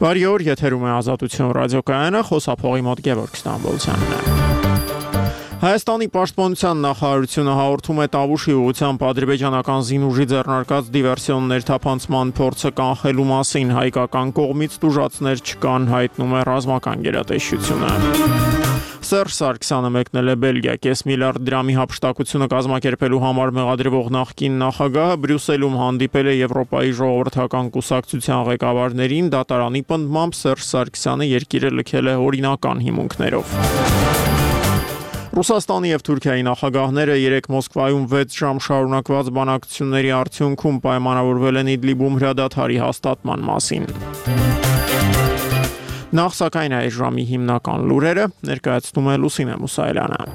Բարի օր, եթերում է Ազատություն ռադիոկայանը, խոսափողի մոտ Գևորգ Ստամբոլցյանն է։ Հայաստանի պաշտպանության նախարարությունը հաղորդում է Տավուշի ուղղությամբ ադրբեջանական զինուժի ձեռնարկած դիվերսիոն ներթափանցման փորձը կանխելու մասին հայկական կողմից տուժածներ չկան, հայտնում է ռազմական գերատեսչությունը։ Սերժ Սարգսյանը մեկնել է Բելգիա, կես միլիարդ դրամի հափշտակությունը կազմակերպելու համար մեղադրվող նախկին նախագահը Բրյուսելում հանդիպել է Եվրոպայի ժողովրդական կուսակցության ղեկավարներին, դատարանի պնդմամբ Սերժ Սարգսյանը երկիրը լքել է օրինական հիմունքներով։ Ռուսաստանի և Թուրքիայի նախագահները երեկ Մոսկվայում 6 ժամ շարունակված բանակցությունների արդյունքում պայմանավորվել են Իդլիբում հրադադարի հաստատման մասին։ Նախ սակայն այս ժամի հիմնական լուրերը ներկայացնում է Լուսինե Մուսայելյանը։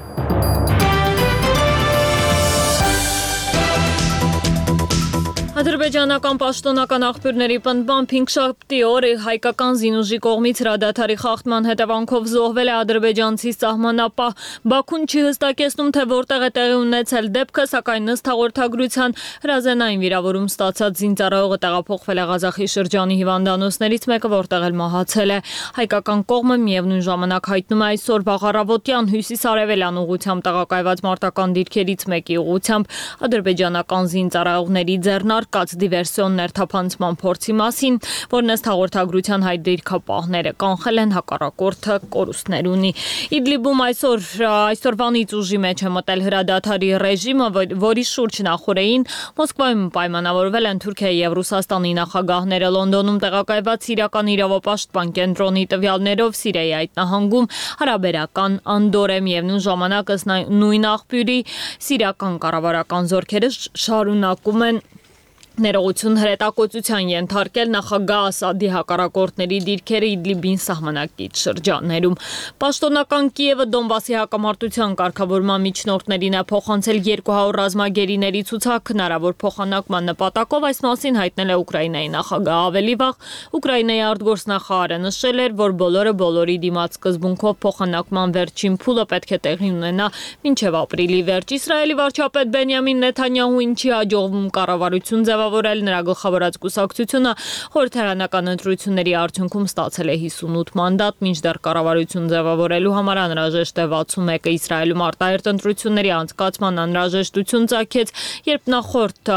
Ադրբեջանական պաշտոնական աղբյուրների պնդմամբ հինգշաբթի օրը հայկական զինուժի կողմից հրադադարի խախտման հետևանքով զոհվել է ադրբեջանցի սահմանապահ։ Բաքուն չի հստակեցնում, թե որտեղ է տեղի ունեցել դեպքը, սակայն ըստ հաղորդագրության հրազենային վիրավորում ստացած զինծառայողը տեղափոխվել է Ղազախի շրջանի հիվանդանոցներից մեկը, որտեղ էլ մահացել է։ Հայկական կողմը միևնույն ժամանակ հայտնում է այսօր վաղառավոտյան հյուսիս-արևելյան ուղղությամբ տեղակայված մարտական դիրքերից մեկի ուղղությամբ ադրբեջանական զինծառայողների ձեռնարկած դիվերսիոն ներթափանցման փորձի մասին, որն ըստ հաղորդագրության հայ դիրքապահները կանխել են, հակառակորդը կորուստներ ունի։ Իդլիբում այսօրվանից ուժի մեջ է մտել հրադադարի ռեժիմը, որի շուրջ նախորդին Մոսկվայում պայմանավորվել են Թուրքիայի և Ռուսաստանի նախագահները։ Լոնդոնում տեղակայված սիրիական իրավապաշտպան կենտրոնի տվյալներով Սիրիայի այդ նահանգում հարաբերական անդոր է, միևնույն ժամանակ ըստ նույն աղբյուրի սիրիական կառավարական զորքերը շարունակում են ներողություն հրետակոծության ենթարկել նախագահ Ասադի հակառակորդների դիրքերը Իդլիբին սահմանակից շրջաններում։ Պաշտոնական Կիևը Դոնբասի հակամարտության կարգավորման միջնորդներին է փոխանցել 200 ռազմագերիների ցուցակ հնարավոր փոխանակման նպատակով, այս մասին հայտնել է Ուկրաինայի նախագահը։ Ավելի վաղ Ուկրաինայի արտգործնախարարը նշել էր, որ բոլորի դիմաց սկզբունքով փոխանակման վերջին փուլը պետք է տեղի ունենա մինչև ապրիլի վերջ։ Իսրայելի վարչապետ Բենյամին Նեթանյահուին չի հաջողվում կառավարություն ձևավորել, նրա գլխավորած կուսակցությունը խորհրդարանական ընտրությունների արդյունքում ստացել է 58 մանդատ, մինչդեռ կառավարություն ձևավորելու համար անհրաժեշտ է 61-ը։ Իսրայելում արտահերթ ընտրությունների անցկացման անհրաժեշտություն ծագեց, երբ նախորդ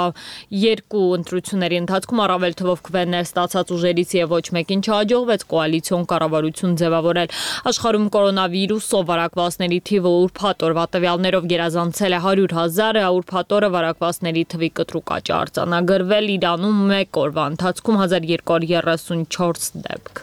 երկու ընտրությունների ընթացքում առավել թվով քվեներ ստացած ուժերից եւ ոչ մեկին չհաջողվեց կոալիցիոն կառավարություն ձևավորել։ Աշխարհում կորոնավիրուսով վարակվածների թիվը ուրբաթ օրվա տվյալներով գերազանցել է 100,000-ը, ուրբաթ օրը վարակվածների թվի կտրուկ աճ արձանագրվել, Իրանում մեկ օրվա ընթացքում 1234 դեպք։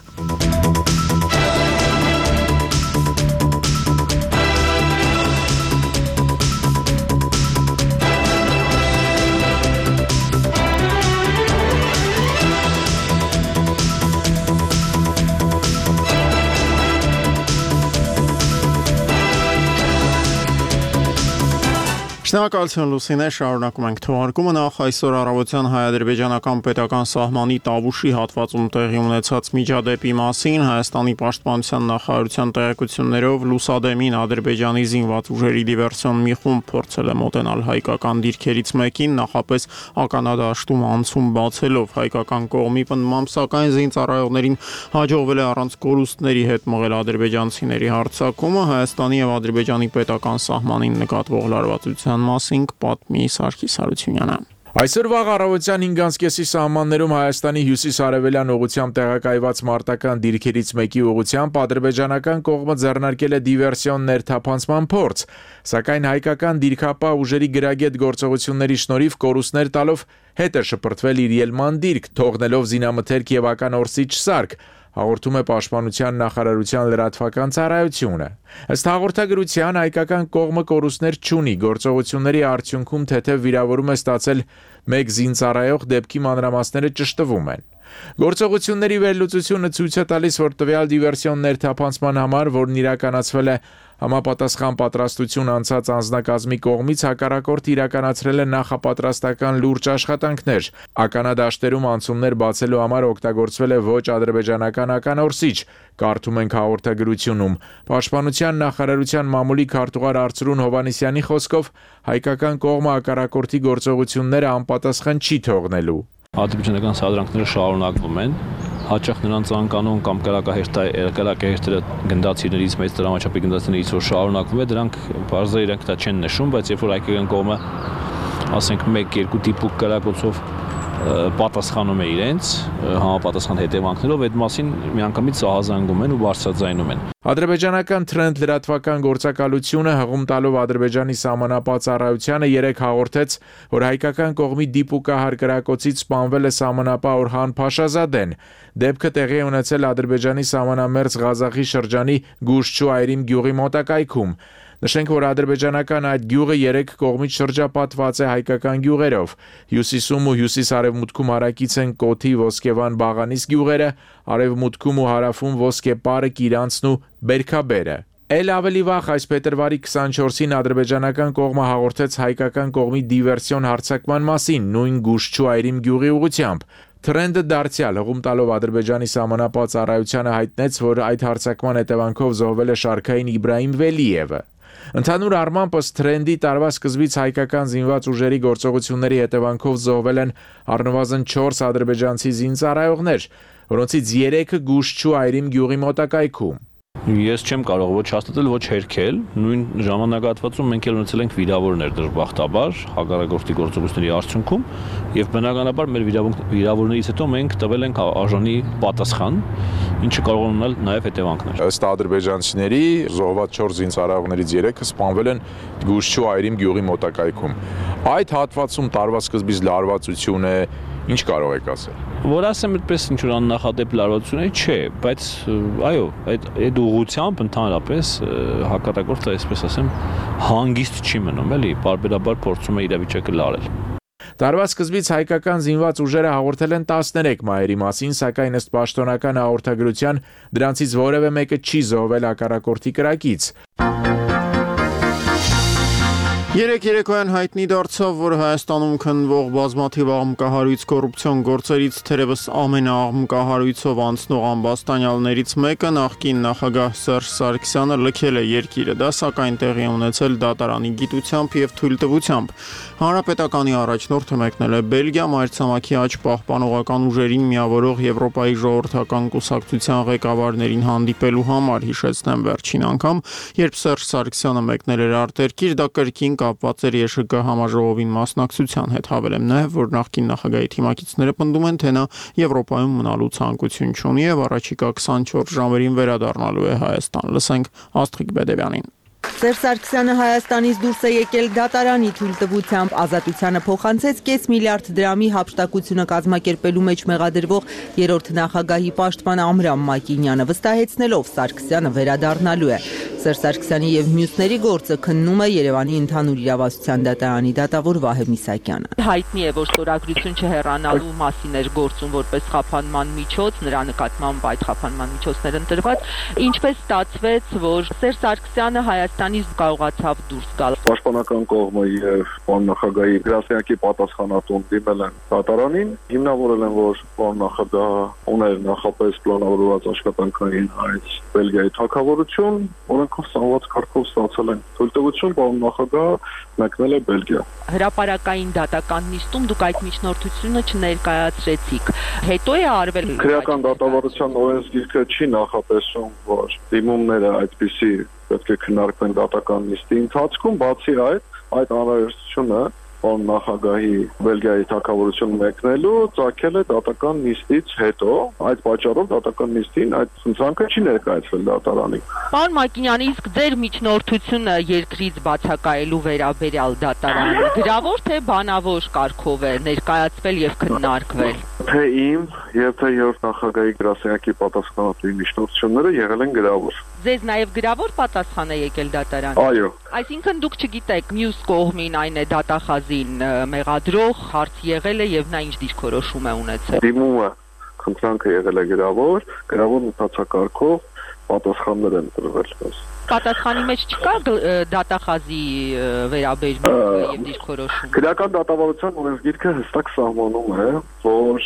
Շնորհակալություն Լուսինե, շարունակում ենք թողարկումը։ Նախ այսօր առավոտյան հայ-ադրբեջանական պետական սահմանի Տավուշի հատվածում տեղի ունեցած միջադեպի մասին Հայաստանի պաշտպանության նախարարության տեղեկություններով Լուսադեմին Ադրբեջանի զինված ուժերի դիվերսիոն մի խումբ փորձել է մոտենալ հայկական դիրքերից մեկին, նախապես ականադաշտում անցում բացելով։ Հայկական կողմի պնդմամբ, սակայն զինծառայողներին հաջողվել է առանց կորուստների հետ մղել ադրբեջանցիների հարձակումը։ Հայաստանի և Ադրբեջանի պետական սահմանին նկատվող լարվածության մասին պատմի Սարգիս Հարությունյանը։ Այսօր վաղ առավոտյան 5:30-ի սահմաններում Հայաստանի հյուսիս-արևելյան ուղղությամբ տեղակայված մարտական դիրքերից մեկի ուղղությամբ ադրբեջանական կողմը ձեռնարկել է դիվերսիոն ներթափանցման փորձ, սակայն հայկական դիրքապահ ուժերի գրագետ գործողությունների շնորհիվ կորուստներ տալով հետ է շպրտվել իր ելման դիրք, թողնելով զինամթերք և ականորսիչ սարք, հաղորդում է Պաշտպանության նախարարության լրատվական ծառայությունը։ Ըստ հաղորդագրության հայկական կողմը կորուստներ չունի, գործողությունների արդյունքում թեթև վիրավորում է ստացել մեկ զինծառայող, դեպքի մանրամասները ճշտվում են։ Գործողությունների վերլուծությունը ցույց է տալիս, որ տվյալ դիվերսիոն ներթափանցման համար, որն իրականացվել է համապատասխան պատրաստություն անցած անձնակազմի կողմից, հակառակորդը իրականացրել է նախապատրաստական լուրջ աշխատանքներ։ Ականադաշտերում անցումներ բացելու համար օգտագործվել է ոչ ադրբեջանական ականորսիչ, կարդում ենք հաղորդագրությունում։ Պաշտպանության նախարարության մամուլի քարտուղար Արծրուն Հովհաննիսյանի խոսքով հայկական կողմը հակառակորդի գործողությունները անպատասխան չի թողնելու։ Ադրբեջանական սադրանքները շարունակվում են հաճախ նրանց անկանոն կամ կրակահերթերը գնդացիներից մեծ դրամաչափի գնդացիներից որ շարունակվում է, դրանք բարձր իրենք դա չեն նշում, բայց երբ որ հայկական կողմը ասենք 1-2 դիպուկ կրակոցով պատասխանում է իրենց համապատասխան հետևանքներով, այդ մասին միանգամից ահազանգում են ու բարձրաձայնում են։ Ադրբեջանական Trend լրատվական գործակալությունը հղում տալով Ադրբեջանի սահմանապահ ծառայությանը 3 հաղորդեց, որ հայկական կողմի դիպուկահար կրակոցից սպանվել է սահմանապահ Օրհան Փաշազադեն։ Դեպքը տեղի է ունեցել Ադրբեջանի սահմանամերձ Ղազախի շրջանի Գուշչու Այրիմ գյուղի մոտակայքում։ Նշենք, որ ադրբեջանական այդ գյուղը 3 կողմից շրջապատված է հայկական գյուղերով։ Հյուսիսում ու հյուսիս-արևմուտքում հարակից են Կոթի, Ոսկեվան, Բաղանիս գյուղերը, արևմուտքում ու հարավում Ոսկեպարը, Կիրանցն ու Բերքաբերը։ Էլ ավելի վաղ այս փետրվարի 24-ին ադրբեջանական կողմը հաղորդեց հայկական կողմի դիվերսիոն հարձակման մասին նույն Գուշչու Այրիմ գյուղի ուղղությամբ։ Trend-ը դարձյալ հղում տալով Ադրբեջանի սահմանապահ ծառայությանը հայտնեց, որ այդ հարձակման հետևանքով զոհվել է շարքային Իբրահիմ Վելիևը։ Ընդհանուր առմամբ ըստ Trend-ի տարվա սկզբից հայկական զինված ուժերի գործողությունների հետևանքով զոհվել են առնվազն 4 ադրբեջանցի զինծառայողներ, որոնցից 3-ը Գուշչու Այրիմ գյուղի մոտակայքում։ Ես չեմ կարող ոչ հաստատել, ոչ հերքել։ Նույն ժամանակահատվածում մենք էլ ունեցել ենք վիրավորներ դժբախտաբար հակառակորդի գործողությունների արդյունքում եւ բնականաբար մեր վիրավորներից հետո մենք տվել ենք արժանի պատասխան, ինչը կարող է ունենալ նաեւ հետևանքներ։ Ըստ ադրբեջանցիների զոհված 4 զինծառայողներից 3-ը սպանվել են Գուշչու Այրիմ գյուղի մոտակայքում։ Այդ հատվածում տարվա սկզբից լարվածություն է, ինչ կարող եք ասել։ Որ ասեմ այդպես ինչ որ աննախադեպ լարվածություն է, չէ, բայց այո, այդ ուղղությամբ ընդհանրապես հակառակորդը, այսպես ասեմ, հանգիստ չի մնում, էլի, բարբերաբար փորձում է իրավիճակը լարել։ Տարվա սկզբից հայկական զինված ուժերը հաղորդել են 13 մահերի մասին, սակայն ըստ պաշտոնական հաղորդագրության դրանցից որևէ մեկը չի զոհվել հակառակորդի կրակից։ Երեք երեկոյան հայտնի դարձավ, որ Հայաստանում քննվող բազմաթիվ աղմկահարույց կոռուպցիոն գործերից թերևս ամենաաղմկահարույցով անցնող ամբաստանյալներից մեկը նախկին նախագահ Սերժ Սարգսյանը լքել է երկիրը, դա սակայն տեղի ունեցել դատարանի գիտությամբ եւ թույլտվությամբ։ Հանրապետականի առաջնորդը մեկնել է Բելգիա մայրցամաքի աճ պահպանողական ուժերին միավորող Եվրոպայի ժողովրդական կուսակցության ղեկավարներին հանդիպելու համար, հիշեցնեմ վերջին անգամ, երբ Սերժ Սարգսյանը մեկնել էր արտերկիր, դա կրկին կապված էր ԵՇԿ համաժողովին մասնակցության հետ, հավելեմ նաև, որ նախկին նախագահի թիմակիցները պնդում են, թե նա Եվրոպայում մնալու ցանկություն չունի եւ առաջիկա 24 ժամերին վերադառնալու է Հայաստան։ Լսենք Աստղիկ Բեդևյանին։ Սերժ Սարգսյանը Հայաստանից դուրս է եկել դատարանի թույլտվությամբ, ազատությանը փոխանցեց կես միլիարդ դրամի հափշտակությունը կազմակերպելու մեջ մեղադրվող երրորդ նախագահի պաշտպան Ամրամ Մակինյանը, վստահեցնելով Սարգսյանը վերադառնալու է։ Սերժ Սարգսյանի եւ մյուսների գործը քննում է Երևանի ընդհանուր իրավասության դատարանի դատավոր Վահե Միսակյանը։ Հայտնի է, որ ստորագրություն չհեռանալու մասին էր գործում որպես խափանման միջոց, նրա նկատմամբ այդ խափանման միջոցներ ընտրված, ինչպես ստացվեց, որ Սերժ Սարգսյանը Հայաստանից կարողացավ դուրս գալ։ Պաշտպանական կողմը եւ պարոն նախագահի գրասենյակի պատասխանատուն դիմել են դատարանին, հիմնավորել են, որ պարոն նախագահը ուներ նախապես պլանավորված աշխատանքային այց Բելգիայի թագավորություն, օրենքով սահմանված կարգով ստացել են թույլտվություն, պարոն նախագահը մեկնել է Բելգիա։ Հրապարակային դատական նիստում դուք այդ միջնորդությունը չներկայացրեցիք։ Հետո է արվել քրեական դատավարության օրենսգիրքը չի նախատեսում, որ դիմումները այդպիսի պետք է քննարկվեն դատական նիստի ընթացքում, բացի այդ անհրաժեշտությունը պարոն նախագահի Բելգիայի թագավորություն մեկնելու ծագել է դատական նիստից հետո, այդ պատճառով դատական նիստին այդ ցանցանքը չի ներկայացվել դատարանին։ Պարոն Մակինյան, իսկ ձեր միջնորդությունը երկրից բացակայելու վերաբերյալ դատարանի գրավոր թե բանավոր կարգով է ներկայացվել եւ քննարկվել։ Թե իմ եւ թե երրորդ նախագահի գրասենյակի պատասխանատուի միջնորդությունները եղել են գրավոր։ Ձեզ նաեւ գրավոր պատասխան է եկել դատարան։ Այո։ Այսինքն դուք չգիտեք մյուս կողմին այն է դատախազին մեղադրող հարց եղել է եւ նա ինչ դիրքորոշում է ունեցել։ Դիմումը խնդրանքը եղել է գրավոր մտածակարգով պատասխաններ են տրվել։ Պատասխանի մեջ չկա դատախազի վերաբերմունքը եւ դիրքորոշումը։ Քրեական դատավարության օրենսգիրքը հստակ սահմանում է, որ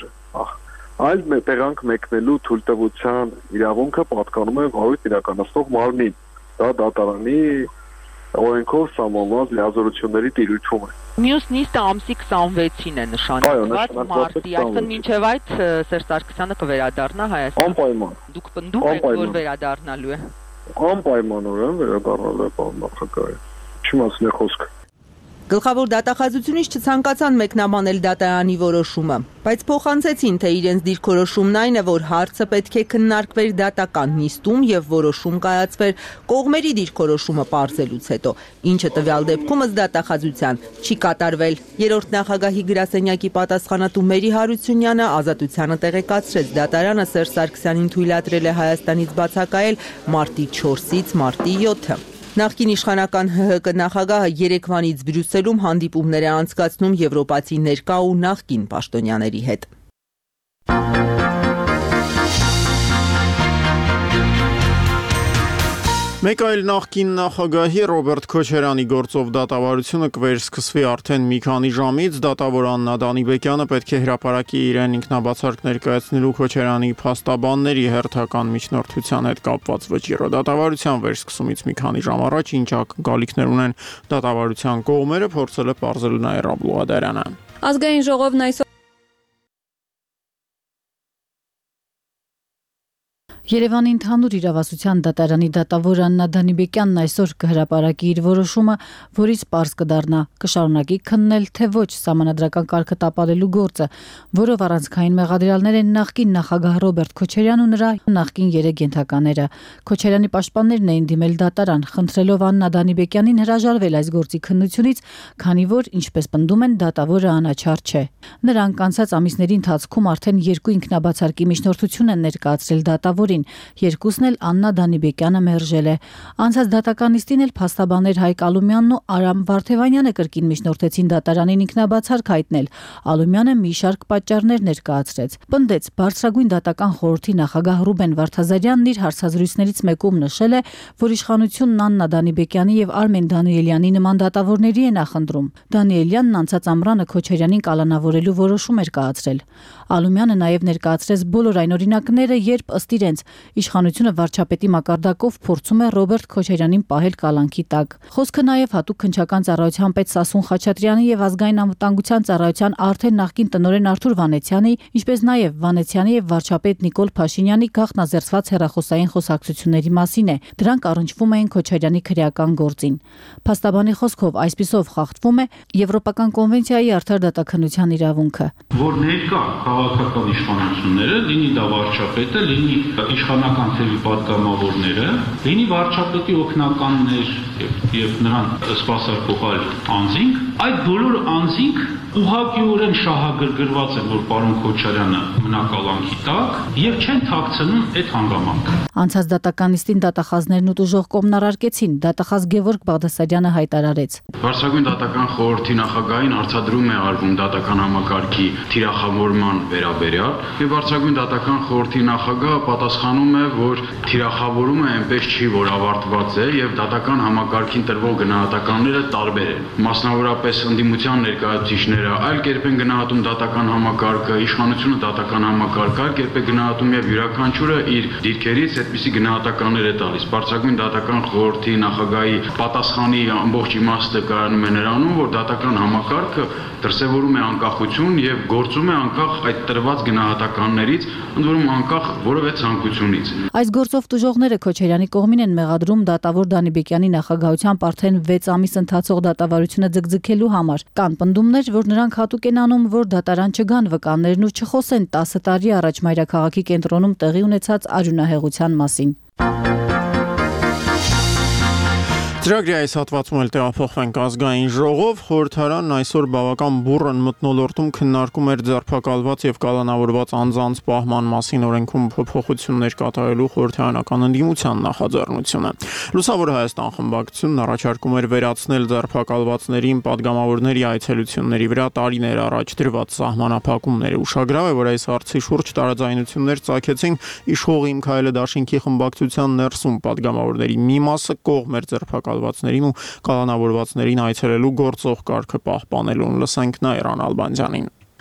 այլ տեղանք մեկնելու թույլտվության իրավունքը պատկանում է վարույթ իրականացնող մարմնին։ Դա դատարանի օրենքով սահմանված լիազորությունների տիրությունը։ Մյուս նիստը ամսի 26-ին է նշանակված, մարտի, այսինքն մինչև այդ Սերժ Սարգսյանը կվերադառնա Հայաստան։ Անպայման։ Դուք պնդում եք, որ վերադառնալու է։ Անպայմանորեն վերադառնալու է պարոն նախագահը։ Չիմացնի խոսքը։ Գլխավոր դատախազությունից չցանկացան մեկնաբանել դատարանի որոշումը, բայց փոխանցեցին, թե իրենց դիրքորոշումն այն է, որ հարցը պետք է քննարկվեր դատական նիստում եւ որոշում կայացվեր կողմերի դիրքորոշումը պարզելուց հետո, ինչը տվյալ դեպքում ըստ դատախազության չի կատարվել։ Երրորդ նախագահի գրասենյակի պատասխանատու Մերի Հարությունյանը Ազատությանը տեղեկացրեց, դատարանը Սերժ Սարգսյանին թույլատրել է Հայաստանից բացակայել մարտի 4-ից մարտի 7-ը։ Նախկին իշխանական ՀՀԿ նախագահը Երևանից Բրյուսելում հանդիպումներ է անցկացնում եվրոպացի ներկա ու նախկին պաշտոնյաների հետ։ Մեկ այլ նախկին նախագահի Ռոբերտ Քոչարյանի գործով դատավարությունը կվերսկսվի արդեն մի քանի ժամից։ Դատավոր Աննա Դանիբեկյանը պետք է հրապարակի իրեն ինքնաբացարկ ներկայացնելու Քոչարյանի փաստաբանների հերթական միջնորդության հետ կապված վճիռը։ Դատավարության վերսկսումից մի քանի ժամ առաջ ինչ գալիքներ ունեն դատավարության կողմերը, փորձել է պարզել Նաիրա Բլուադարյանը։ Ազգային ժողովն այսօր Երևանի ընդհանուր իրավասության դատարանի դատավոր Աննա Դանիբեկյանն այսօր կհրապարակի իր որոշումը, որից պարզ կդառնա կշարունակի քննել, թե ոչ սահմանադրական կարգը տապալելու գործը, որով առանցքային մեղադրյալներ են նախկին նախագահ Ռոբերտ Քոչարյանն ու նրա նախկին 3 ենթակաները։ Քոչարյանի պաշտպաններն էին դիմել դատարան, խնդրելով Աննա Դանիբեկյանին հրաժարվել այս գործի քննությունից, քանի որ, ինչպես պնդում են, դատավորը անաչառ չէ։ Նրանք անցած ամիսների ընթացքում արդեն 2 ինքնաբացարկի միջնորդություն են ներկայացրել դատավորին։ Երկուսն էլ Աննա Դանիբեկյանը մերժել է։ Անցած դատական նիստին էլ փաստաբաններ Հայկ Ալումյանն ու Արամ Վարդևանյանը կրկին միջնորդեցին դատարանին ինքնաբացարկ հայտնել։ Ալումյանը մի շարք պատճառներ ներկայացրեց։ Պնդեց բարձրագույն դատական խորհրդի նախագահ Ռուբեն Վարդազարյանն իր հարցազրույցներից մեկում նշել է, որ իշխանությունն Աննա Դանիբեկյանի եւ Արմեն Դանիելյանի նման դատավորների է նախընտրում։ Դանիելյանն անցած ամռանը Քոչարյանին կալանավորելու որոշում էր կայացրել։ Ալումյանը նաև ներկայացրեց բոլոր այն օրինակները, երբ ըստ իրենց իշխանությունը վարչապետի մակարդակով փորձում է Ռոբերտ Քոչարյանին պահել կալանքի տակ։ Խոսքը նաև հատուկ քննչական ծառայության պետ Սասուն Խաչատրյանի եւ ազգային անվտանգության ծառայության արդեն նախկին տնօրեն Արթուր Վանեցյանի, ինչպես նաև Վանեցյանի եւ վարչապետ Նիկոլ Փաշինյանի գաղտնազերծված հեռախոսային խոսակցությունների մասին է։ Դրանք առնչվում էին Քոչարյանի քրեական գործին։ Փաստաբանի խոսքով այսպիսով խախտվում է Եվրոպական կոնվենցիայի արդար դատաքննության իրավունքը, որ ներկա քաղաքական իշխանությունները, լինի դա վարչապետը, լինի իշխանական թևի պատգամավորները, լինի վարչապետի օգնականներ եւ նրան սպասարկողալ անձինք, այդ բոլոր անձինք ուղղակիորեն շահագրգռված են, որ պարոն Քոչարյանը մնա կալանքի տակ եւ չեն թաքցնում այդ հանգամանքը։ Անցած դատական նիստին դատախազներն ու տուժող կողմն առարկեցին, դատախազ Գևորգ Բաղդասարյանը հայտարարեց. Վարչագույն դատական խորհրդի նախագահին արձադրում է արվում դատական համակարգի թիրախավորման վերաբերյալ եւ վարչագույն դատական խորհրդի նախագահը պատասխանում է, որ թիրախավորումը այնպես չի, որ ավարտված է եւ դատական համակարգին տրվող գնահատականները տարբեր են։ Մասնավորապես ընդդիմության ներկայացուցիչները այլ կերպ են գնահատում դատական համակարգը, իշխանությունը դատական համակարգը այլ կերպ է գնահատում եւ յուրաքանչյուրը իր դիրքերից այդպիսի գնահատականներ է տալիս։ Վարչագույն դատական խորհրդի նախագահի պատասխանի ամբողջ իմաստը կայանում է նրանում, որ դատական համակարգը դրսևորում է անկախություն եւ գործում է անկախ այդ տրված գնահատականներից, ընդ որում անկախ որևէ ցանկությունից։ Այս գործով տուժողները Քոչարյանի կողմին են մեղադրում դատավոր Դանիբեկյանի նախագահությամբ արդեն 6 ամիս ընթացող դատավարությունը ձգձգելու համար։ Կան պնդումներ, որ նրանք հատուկ են անում, որ դատարան չգան վկաններն ու չխոսեն 10 տարի առաջ մայրաքաղաքի կենտրոնում տեղի ունեցած արյունահեղության մասին։ Ծրագրի այս հատվածում էլ տեղափոխվենք ազգային ժողով, խորհրդարանն այսօր բավական բուռն մթնոլորտում քննարկում էր ձերբակալված եւ կալանավորված անձանց պահման մասին օրենքում փոփոխություններ կատարելու խորհրդարանական ընդդիմության նախաձեռնությունը։ Լուսավոր Հայաստան խմբակցությունն առաջարկում էր վերացնել ձերբակալվածներին падգամավորների այցելությունների վրա տարիներ առաջ դրված սահմանափակումները։ Ուշագրավ է, որ այս հարցի շուրջ տարաձայնություններ ծագեցին իշխող Իմ Քայլը դաշինքի խմբակցության ներսում падգամավորների մի մասը կողմ էր ձերբակալվածներին ու կալանավորվածներին այցելելու գործող կարգը պահպանելուն։ Լսենք Նաիրան Ալբանդյանին։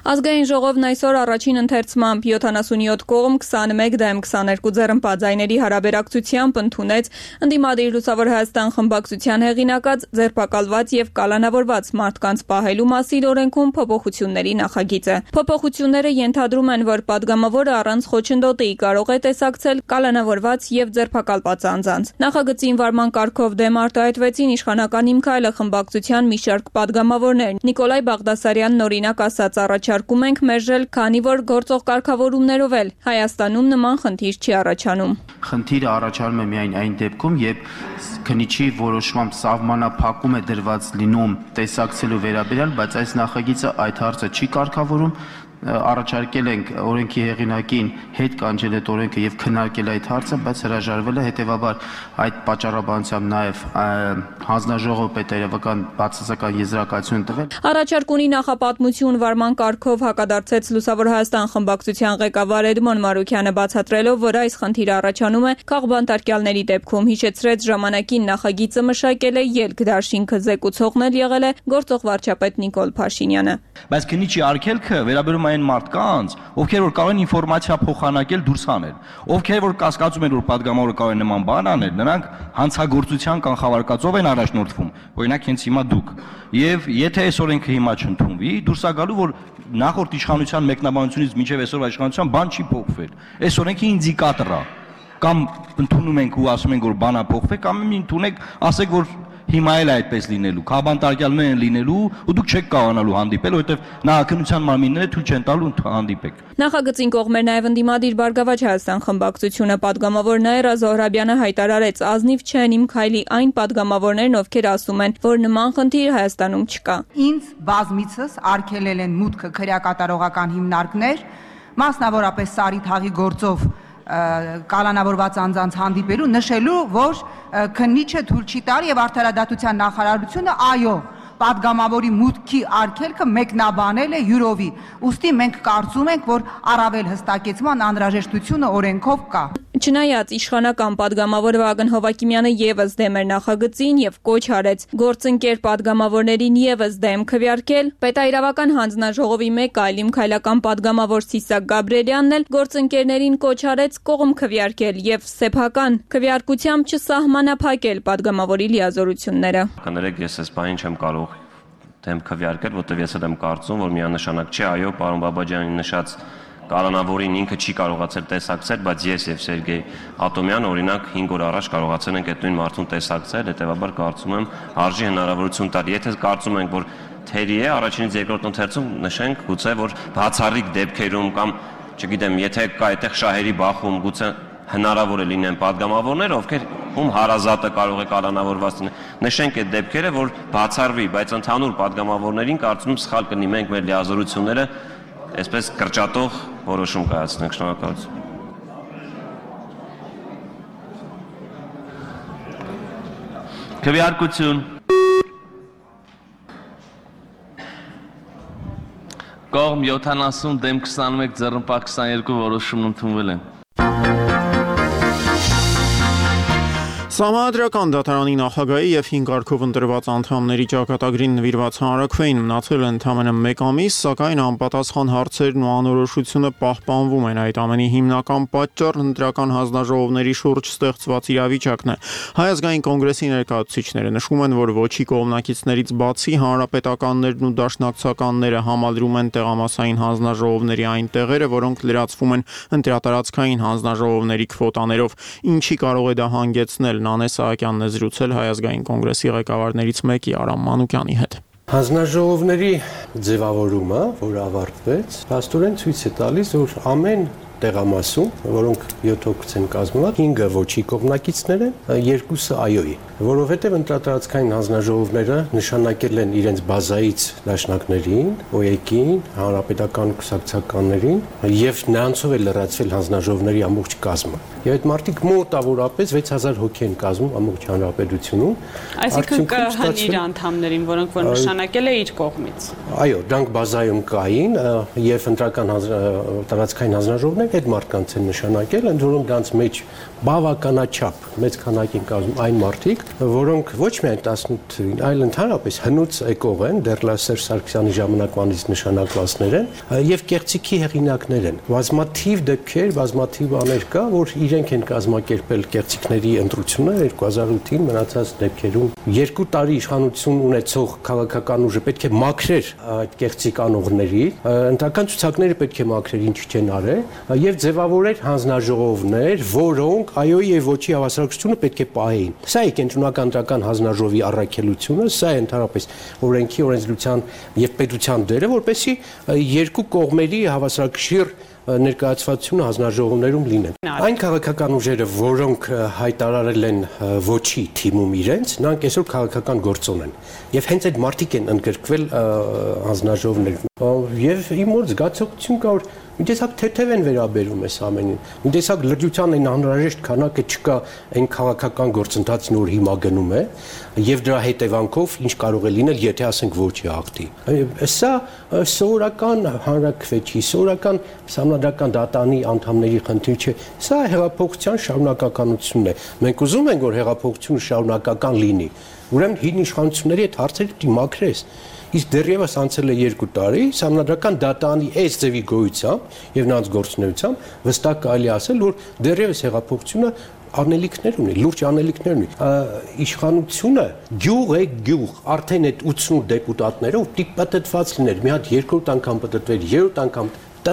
Ազգային ժողովն այսօր առաջին ընթերցմամբ 77 կողմ 21 դեմ 22 ձեռնպատ ձայների հարաբերակցությամբ ընդունեց ընդդիմադիր Լուսավոր Հայաստան խմբակցության հեղինակած ձերբակալված եւ կալանավորված մարդկանց պահելու մասին օրենքում փոփոխությունների նախագիծը։ Փոփոխությունները ենթադրում են, որ падգամավորը առանց խոչընդոտի կարող է տեսակցել կալանավորված եւ ձերբակալված անձանց։ Նախագծին վարման կարգով դեմ արտահայտվեցին իշխանական Իմ քայլը խմբակցության մի շարք падգամավորներ։ Նիկոլայ Բաղդասարյանն օրինակ ասաց, առաջարկում ենք մերժել, քանի որ գործող կարգավորումներով էլ Հայաստանում նման խնդիր չի առաջանում։ Խնդիրը առաջանում է միայն այն դեպքում, երբ քննիչի որոշմամբ սահմանափակում է դրված լինում տեսակցելու վերաբերյալ, բայց այս նախագիծը այդ հարցը չի կարգավորում։ Առաջարկել ենք օրենքի հեղինակին հետ կանչել այդ օրենքը եւ քննարկել այդ հարցը, բայց հրաժարվել է, հետեւաբար այդ պատճառաբանությամբ նաեւ հանձնաժողովը պետերևական բացասական եզրակացություն տվել։ Առաջարկ ունի նախապատմություն վարման կարգով հակադարձեց Լուսավոր Հայաստան խմբակցության ղեկավար Էդմոն Մարուքյանը, բացատրելով, որ այս խնդիրը առաջանում է քաղբանտարկյալների դեպքում, հիշեցրեց ժամանակին նախագիծը մշակել է ելք դաշինքը զեկուցողն էլ եղել է գործող վարչապետ Նիկոլ Փաշինյանը։ Բայց քննիչի արգելքը վերաբերում այն մարդկանց, ովքեր որ կարող են ինֆորմացիա փոխանակել դուրս հանել, ովքեր որ կասկածում են, որ падգամավորը կարող է նման բան անել, նրանք հանցագործության կանխավարկածով են առաջնորդվում, օրինակ հենց հիմա դուք։ Եվ եթե այս օրենքը հիմա չընդունվի, դուրս է գալու, որ նախորդ իշխանության մեկնաբանությունից մինչև այսօրվա իշխանության բան չի փոխվել։ Այս օրենքի ինդիկատոր է։ Կամ ընդունում ենք ու ասում ենք, որ բանա փոխվել, կամ ընդունեք, ասեք, որ հիմա էլ այդպես լինելու, քաղբանտարկյալներ են լինելու ու դուք չեք կարողանալու հանդիպել, որովհետև նախաքննության մարմինները թույլ չեն տալու հանդիպեք։ Նախագծին կողմ էր նաև ընդդիմադիր Բարգավաճ Հայաստան խմբակցությունը, падգամավոր Նաիրա Զոհրաբյանը հայտարարեց, ազնիվ չեն Իմ քայլի այն падգամավորներն, ովքեր ասում են, որ նման խնդիր Հայաստանում չկա։ Ինձ բազմիցս արգելել են մուտքը քրեակատարողական հիմնարկներ, մասնավորապես Սարի թաղի գործով կալանավորված անձանց հանդիպելու, նշելու, որ քննիչը թույլ չի տալի եւ արդարադատության նախարարությունը այո, падգամավորի մուտքի արգելքը մեկնաբանել է յուրովի։ Ուստի մենք կարծում ենք, որ առավել հստակեցման անհրաժեշտությունը օրենքով կա։ Չնայած իշխանական падգամավոր Վագն Հովակիմյանը եւս դեմ էր նախագծին եւ կոչ արեց գործընկեր падգամավորներին եւս դեմ քվեարկել, պետաիրավական հանձնաժողովի մեկ այլ Իմ քայլական падգամավոր Սիսակ Գաբրիելյանն էլ գործընկերներին կոչ արեց կողմ քվեարկել եւ սեփական քվեարկությամբ չսահմանափակել падգամավորի լիազորությունները։ Կներեք, ես այս բանին չեմ կարող դեմ քվեարկել, որտեղ ես եմ կարծում, որ միանշանակ չէ, այո, պարոն Բաբաջյանի նշած կալանավորին ինքը չի կարողացել տեսակցել, բայց ես եւ Սերգեյ Ատոմյանը օրինակ 5 օր առաջ կարողացել ենք այդ նույն մարդուն տեսակցել, հետեւաբար կարծում եմ արժի հնարավորություն տալ։ Եթե կարծում ենք, որ թերի է, առաջինից երկրորդ ընթերցում նշենք գուցե որ բացառիկ դեպքերում կամ չգիտեմ, եթե կա այդտեղ շահերի բախում, գուցե հնարավոր է լինեն падգամավորներ, ովքեր ում հարազատը կարող է կալանավորված լինել։ Նշենք այդ դեպքերը, որ բացառվի, բայց ընդհանուր падգամավորներին կարծում եմ սխալ կլինի մենք մեր լիազորությունները այսպես կրճատող որոշում կայացնենք։ Շնորհակալություն։ Քվեարկություն։ Կողմ 70 դեմ 21 ձեռնպատ 22 որոշումն ընդունվել են։ Սահմանադրական դատարանի նախագահի եւ 5 կարգով ընտրված անդամների ճակատագրին նվիրված հանրաքվեին մնացել է ընդամենը 1 ամիս, սակայն անպատասխան հարցերն ու անորոշությունը պահպանվում են։ Այդ ամենի հիմնական պատճառն ընտրական հանձնաժողովների շուրջ ստեղծված իրավիճակն է։ Հայ ազգային կոնգրեսի ներկայացուցիչները նշում են, որ ոչի կողմնակիցներից բացի հանրապետականներն ու դաշնակցականները համալրում են տեղամասային հանձնաժողովների այն տեղերը, որոնք լրացվում են ընտրատարածքային հանձնաժողովների քվոտաներով, ինչի կարող է դա հանգեցնել։ Նանե Սահակյանն է զրուցել Հայ ազգային կոնգրեսի ղեկավարներից մեկի Արամ Մանուկյանի հետ։ Հանձնաժողովների ձևավորումը, որ ավարտվեց, փաստորեն ցույց է տալիս, որ ամեն տեղամասում, որոնք 7 հոգուց են կազմված, 5-ը ոչի կողմնակիցներ են, 2-ը այոյի, որովհետև ընտրատարածքային հանձնաժողովները նշանակել են իրենց բազայից դաշնակներին, OԵԿ-ին, հանրապետական կուսակցականներին եւ նրանցով է լրացվել հանձնաժողովների ամբողջ կազմը։ Եվ այդ մարդիկ մոտավորապես 6000 հոգի են կազմում ամբողջ հանրապետությունում։ Այսինքն կհան իր անդամներին, որոնք որ նշանակել է իր կողմից։ Այո, դրանք բազայում կային եւ ընտրական տարածքային հանձնաժողովներ այդ մարդկանց են նշանակել, ընդ որում դրանց մեջ բավականաչափ մեծ քանակին կազմում այն մարդիկ, որոնք ոչ միայն 18-ին, այլ ընդհանրապես հնուց եկող են, դեռ Սերժ Սարգսյանի ժամանակվանից նշանակվածներ են եւ կեղծիքի հեղինակներ են։ Բազմաթիվ դեպքեր, բազմաթիվ բաներ կա, որ իրենք են կազմակերպել կեղծիքների ընտրությունը 2008-ին, մնացած դեպքերում 2 տարի իշխանություն ունեցող քաղաքական ուժը պետք է մաքրեր այդ կեղծիք անողների, ընտրական ցուցակները պետք է մաքրեր, ինչ չեն արել եւ ձևավորեր հանձնաժողովներ, որոնք այոյի եւ ոչի հավասարակցությունը պետք է պահեին։ Սա է կենտրոնական ընտրական հանձնաժողովի առաքելությունը, սա է ընդհանրապես օրենքի, օրենսդրության եւ պետության դերը, որպեսզի երկու կողմերի հավասարակշիռ ներկայացվածությունը հանձնաժողովներում լինեն։ Այն քաղաքական ուժերը, որոնք հայտարարել են ոչի թիմում իրենց, նրանք այսօր քաղաքական գործոն են եւ հենց այդ մարդիկ են ընդգրկվել հանձնաժողովներում։ Եվ իմ մոտ զգացողություն կա, որ մի տեսակ թեթև են վերաբերում այս ամենին։ Մի տեսակ լրջության այն անհրաժեշտ քանակը չկա այն քաղաքական գործընթացին, որ հիմա գնում է, եւ դրա հետևանքով ինչ կարող է լինել, եթե ասենք ոչի ակտի։ Սա սովորական հանրակրվեչի, սովորական համանդրական դատանի անդամների խնդիր չէ։ Սա հեղափոխության շարունակականությունն է։ Մենք ուզում ենք, որ հեղափոխությունը շարունակական լինի։ Ուրեմն հին իշխանությունների այդ հարցերը պետք է մաքրես։ Իսկ դեռևս անցել է 2 տարի, համանդրական դատանի այս ձևի գոյությամբ եւ նրանց գործունեությամբ վստահ կարելի ասել, որ դեռևս հեղափոխությունը անելիքներ ունի, լուրջ անելիքներ ունի։ Իշխանությունը գյուղ է գյուղ, արդեն այդ 80 դեպուտատներով տիպատտված լիներ, մի հատ երկրորդ անգամ պատտվեր, երրորդ անգամ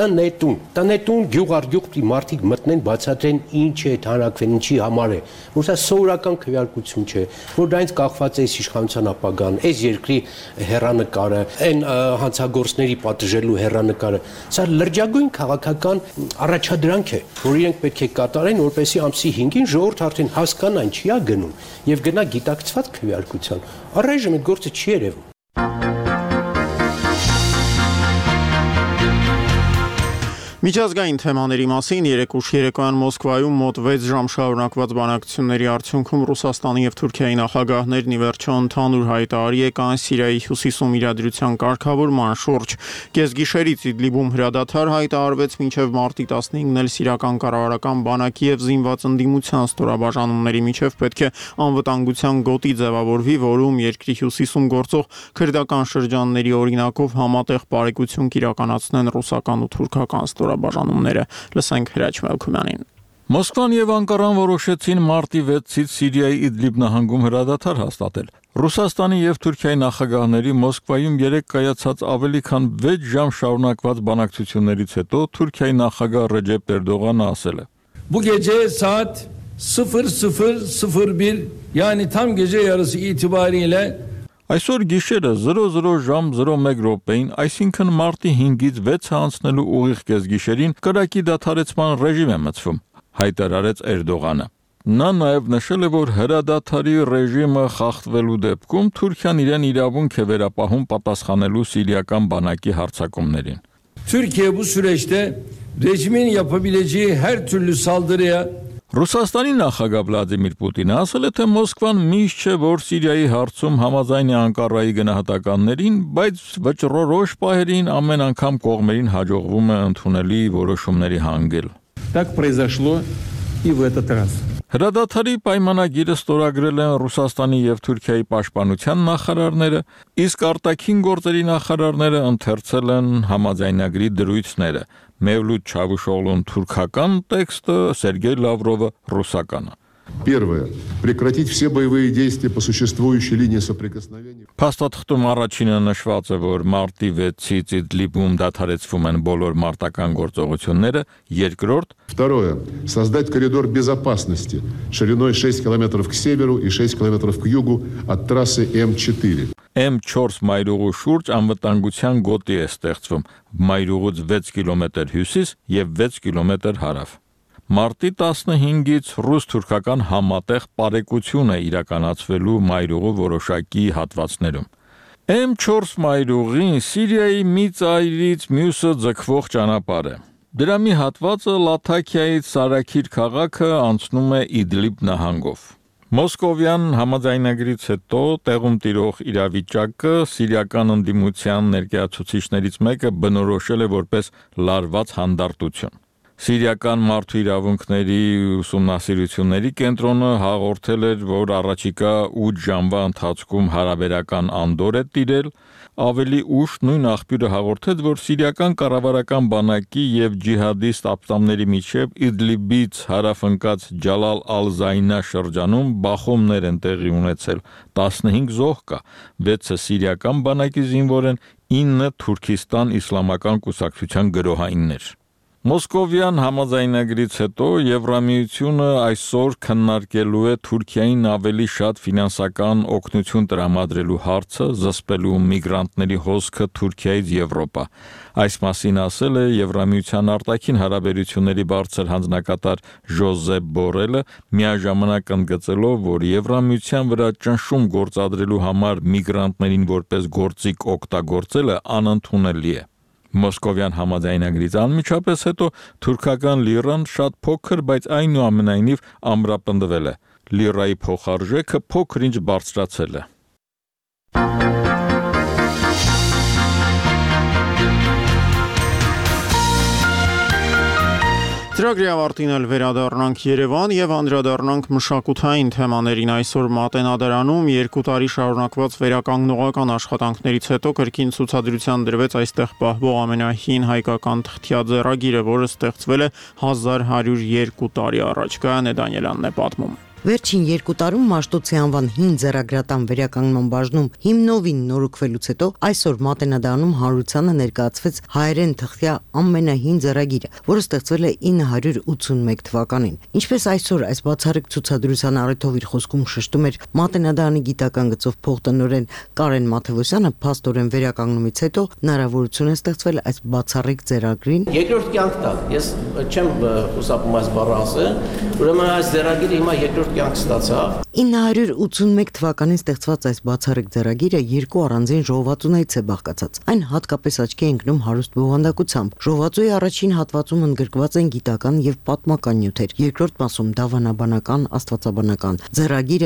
տնետուն գյուղ առ գյուղ պիտի մարդիկ մտնեն, բացատրեն ինչ է հանրակրվեն, ինչի համար է, որ սա սովորական քվեարկություն չէ, որ դրանից կախված է իշխանության ապագան, այս երկրի հեռանկարը, այն հանցագործների պատժելու հեռանկարը, սա լրջագույն քաղաքական առաջադրանք է, որ իրենք պետք է կատարեն, որպեսզի ամսի 5-ին ժողովուրդ արդեն հասկանա ինչի է գնում եւ գնա գիտակցված քվեարկության։ Առայժմ այդ գործը չի երևում։ Միջազգային թեմաների մասին երեկ ուշ երեկոյան Մոսկվայում մոտ 6 ժամ շարունակված բանակցությունների արդյունքում Ռուսաստանի եւ Թուրքիայի նախագահներն ի վերջո ընդհանուր հայտարարի եկան Սիրիայի հյուսիսում իրադրության կարգավորման շուրջ։ Կեսգիշերից Իդլիբում հրադադար հայտարարվեց մինչև մարտի 15-ն էլ սիրիական կառավարական բանակի եւ զինված ընդդիմության ստորաբաժանումների միջև պետք է անվտանգության գոտի ձևավորվի, որում երկրի հյուսիսում գործող քրդական շրջանների օրինակով համատեղ բարեկություն կիրականացնեն ռուսական ու թուրքական ստորաբաժանումները։ Լսենք Հրաչ Մելքումյանին։ Մոսկվան եւ Անկարան որոշեցին մարտի 6-ից Սիրիայի Իդլիբ նահանգում հրադադար հաստատել։ Ռուսաստանի եւ Թուրքիայի նախագահների Մոսկվայում երեկ կայացած ավելի քան 6 ժամ շարունակված բանակցություններից հետո Թուրքիայի նախագահ Ռեջեփ Էրդողանը ասել է. Bu gece saat 00:01 yani tam gece yarısı itibariyle Այսօր գիշերը 00 ժամ 01 րոպեին, այսինքն մարտի 5-ից 6-ը անցնելու ուղիղ կեսգիշերին կրակի դադարեցման ռեժիմ է մտցվում, հայտարարեց Էրդողանը։ Նա նաև նշել է, որ հրադադարի ռեժիմը խախտվելու դեպքում Թուրքիան իրեն իրավունք է վերապահում պատասխանելու սիրիական բանակի հարձակումներին։ Türkiye bu süreçte rejimin yapabileceği her türlü saldırıya Ռուսաստանի նախագահ Վլադիմիր Պուտինը ասել է, թե Մոսկվան միշտ չէ, որ Սիրիայի հարցում համաձայն է Անկարայի գնահատականներին, բայց վճռորոշ պահերին ամեն անգամ կողմերին հաջողվում է ընդունելի որոշումների հանգել։ Так произошло и в этот раз. Հրադադարի պայմանագիրը ստորագրել են Ռուսաստանի եւ Թուրքիայի պաշտպանության նախարարները, իսկ արտաքին գործերի նախարարները ընթերցել են համաձայնագրի դրույթները։ Mevlut Çavuşoğlu'nun թուրքական տեքստը, Սերգեյ Լավրովը ռուսականը։ Первое. Прекратить все боевые действия по существующей линии соприкосновения. Փաստաթղթում առաջինը նշված է, որ մարտի 6-ից Իդլիբում դադարեցվում են բոլոր մարտական գործողությունները, երկրորդ. Второе. Создать коридор безопасности шириной 6 километров к северу и 6 километров к югу от трассы М4. M4 մայրուղու շուրջ անվտանգության գոտի է ստեղծվում, մայրուղուց 6 կիլոմետր հյուսիս եւ 6 կիլոմետր հարավ։ Մարտի 15-ից ռուս-թուրքական համատեղ պարեկություն է իրականացվելու մայրուղու որոշակի հատվածներում։ M4 մայրուղին Սիրիայի մի ծայրից մյուսը ձգվող ճանապարհ է։ Դրա մի հատվածը Լաթաքիայից Սարաքիր քաղաքը անցնում է Իդլիբ նահանգով։ Մոսկովյան համաձայնագրից հետո տեղում տիրող իրավիճակը սիրիական ընդդիմության ներկայացուցիչներից մեկը բնորոշել է որպես լարված հանդարտություն։ Սիրիական մարդու իրավունքների ուսումնասիրությունների կենտրոնը հաղորդել էր, որ առաջիկա 8 ժամվա ընթացքում հարաբերական անդոր է տիրել, ավելի ուշ նույն աղբյուրը հաղորդեց, որ սիրիական կառավարական բանակի եւ ջիհադիստ ապստամբների միջև Իդլիբից հարավընկած Ջալալ ալ-Զայնա շրջանում բախումներ են տեղի ունեցել, 15 զոհ կա, 6-ը սիրիական բանակի զինվոր են, 9 Թուրքիստան իսլամական կուսակցության գրոհայիններ։ Մոսկովյան համաձայնագրից հետո Եվրամիությունը այսօր քննարկելու է Թուրքիային ավելի շատ ֆինանսական օգնություն տրամադրելու հարցը, զսպելու միգրանտների հոսքը Թուրքիայից Եվրոպա։ Այս մասին ասել է Եվրամիության արտաքին հարաբերությունների բարձր հանձնակատար Ժոզեփ Բորելը, միաժամանակ ընդգծելով, որ Եվրամիության վրա ճնշում գործադրելու համար միգրանտներին որպես գործիք օգտագործելը անընդունելի է։ Մոսկովյան համաձայնագրից անմիջապես հետո թուրքական լիրան շատ փոքր, բայց այնուամենայնիվ ամրապնդվել է։ Լիրայի փոխարժեքը փոքր-ինչ բարձրացել է։ Ծրագրի ավարտին էլ վերադառնանք Երևան եւ անդրադառնանք մշակութային թեմաներին։ Այսօր Մատենադարանում 2 տարի շարունակված վերականգնողական աշխատանքներից հետո կրկին ցուցադրության դրվեց այստեղ պահվող ամենահին հայկական թղթյա ձեռագիրը, որը ստեղծվել է 1102 տարի առաջ։ Գայանե Դանիելյանն է պատմում։ Վերջին 2 տարում Մաշտոցի անվան հին ձեռագրատան վերականգնման բաժնում հիմնովին նորոգվելուց հետո այսօր Մատենադարանում հանրությանը ներկայացվեց հայերեն թղթյա ամենահին ձեռագիրը, որը ստեղծվել է 981 թվականին։ Ինչպես այսօր այս բացառիկ ցուցադրության առիթով իր խոսքում շեշտում էր Մատենադարանի գիտական գծով փոխտնօրեն Կարեն Մաթևոսյանը, փաստորեն վերականգնումից հետո հնարավորություն է ստեղծվել այս բացառիկ ձեռագրին երկրորդ կյանք տալ։ Ես չեմ խուսափում այս բառը ասել, ուրեմն այս ձեռագիրը հիմա երկրորդ կյանք ստացավ։ 981 թվականին ստեղծված այս բացառիկ ձեռագիրը 2 առանձին ժողովածուներից է բաղկացած։ Այն հատկապես աչքի է ընկնում հարուստ բովանդակությամբ։ Ժողովածուի առաջին հատվածում ընդգրկված են գիտական եւ պատմական նյութեր, երկրորդ մասում դավանաբանական, աստվածաբանական։ Ձեռագիրը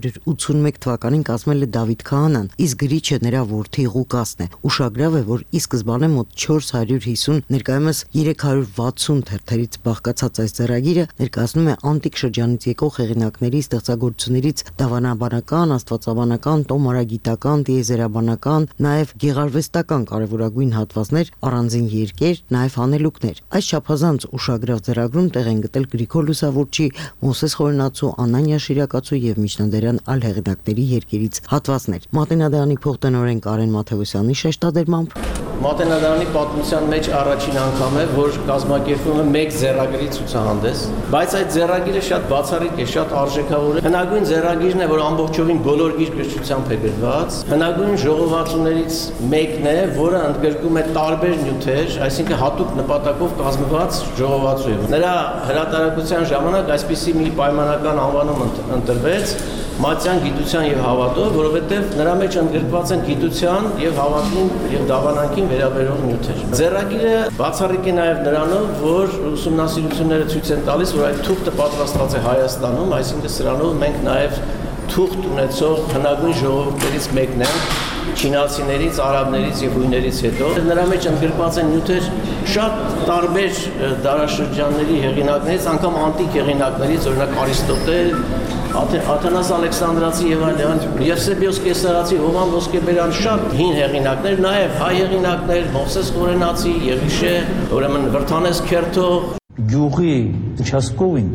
981 թվականին կազմել է Դավիթ Քահանան, իսկ գրիչը նրա որդի Ղուկասն է։ Ուշագրավ է, որ ի սկզբանե մոտ 450, ներկայումս 360 թերթերից բաղկացած այս ձեռագիրը ներկայացնում է անտիկ շրջանից եկող հեղինակների ստեղծագործություններից դավանաբանական, աստվածաբանական, տոմարագիտական, տիեզերաբանական, նաև գեղարվեստական կարևորագույն հատվածներ, առանձին երկեր, նաև հանելուկներ։ Այս չափազանց ուշագրավ ձեռագրում տեղ են գտել Գրիգոր Լուսավորչի, Մովսես Խորենացու, Անանիա Շիրակացու եւ միջնադարյան այլ հեղինակների երկերից հատվածներ։ Մատենադարանի փոխտնօրեն Կարեն Մաթևոսյանի շեշտադրմամբ Մատենադարանի պատմության մեջ առաջին անգամ է, որ կազմակերպվում է մեկ ձեռագրի ցուցահանդես, բայց այդ ձեռագիրը շատ բացառիկ է, շատ արժեքավոր է։ Հնագույն ձեռագիրն է, որ ամբողջովին բոլոր գիրքրճությամբ է գրված։ Հնագույն ժողովածուներից մեկն է, որը ընդգրկում է տարբեր նյութեր, այսինքն հատուկ նպատակով կազմված ժողովածու է։ Նրա հրատարակության ժամանակ այսպիսի մի պայմանական անվանում ընտրվեց Մատյան գիտության եւ հավատով, որովհետեւ նրա մեջ ընդգրկված են գիտության եւ հավատին եւ դավանանքին վերաբերող նյութեր։ Ձեռագիրը բացառիկ է նաեւ նրանով, որ ուսումնասիրությունները ցույց են տալիս, որ այդ թուղթը պատրաստված է Հայաստանում, այսինքն սրանով մենք նաեւ թուղթ ունեցող հնագույն ժողովուրդներից մեկն է, չինացիներից, արաբներից եւ հույներից հետո։ Նրա մեջ ընդգրկված են նյութեր շատ տարբեր դարաշրջանների հեղինակներից, անգամ անտիկ հեղինակներից, օրինակ Արիստոտել, Աթենաս Ալեքսանդրացի եւ այլն, Եվսեբիոս Կեսարացի, Հովան Ոսկեբերյան, շատ հին հեղինակներ, նաեւ հայ հեղինակներ, Մովսես Խորենացի, Եղիշե, ուրեմն Վրթանես Քերթող, գյուղի участковին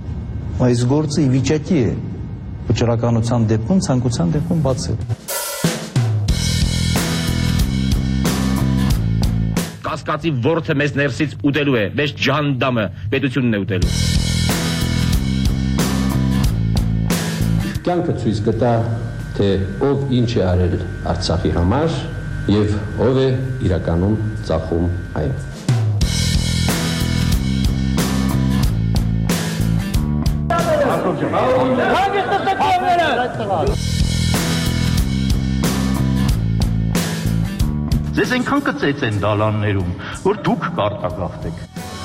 այս գործը ի վիճակի է վճռականության դեպքում, ցանկության դեպքում բացել։ Կասկածի ворթը մեզ ներսից ուտելու է, մեզ ջանդամը պետությունն է ուտելու։ Կյանքը ցույց կտա, թե ով ինչ է արել Արցախի համար եւ ով է իրականում ծախում այն։ Ձեզ այնքան կծեց են դալաններում, որ դուք կարտագաղթեք։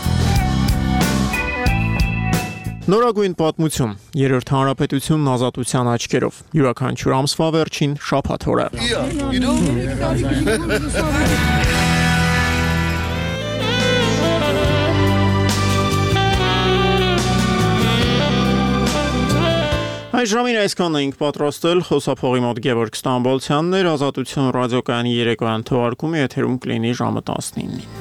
Նորագույն պատմություն, երրորդ հանրապետությունն ազատության աչքերով, յուրաքանչյուր ամսվա վերջին շաբաթ օրը։ Այս ժամին այսքանն էինք պատրաստել, խոսափողի մոտ Գևորգ Ստամբոլցյանն էր, Ազատություն ռադիոկայանի երեկոյան թողարկումը եթերում կլինի ժամը 19-ին։